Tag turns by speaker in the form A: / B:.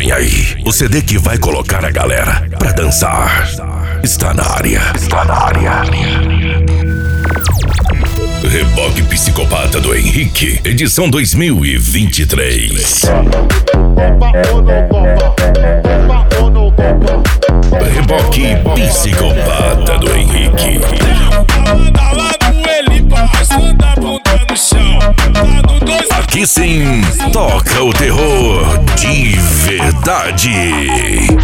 A: Vem aí, o CD que vai colocar a galera pra dançar. Está na área. Está na área. Reboque Psicopata do Henrique, edição 2023. Reboque Psicopata do Henrique. Aqui sim, toca o terror de verdade.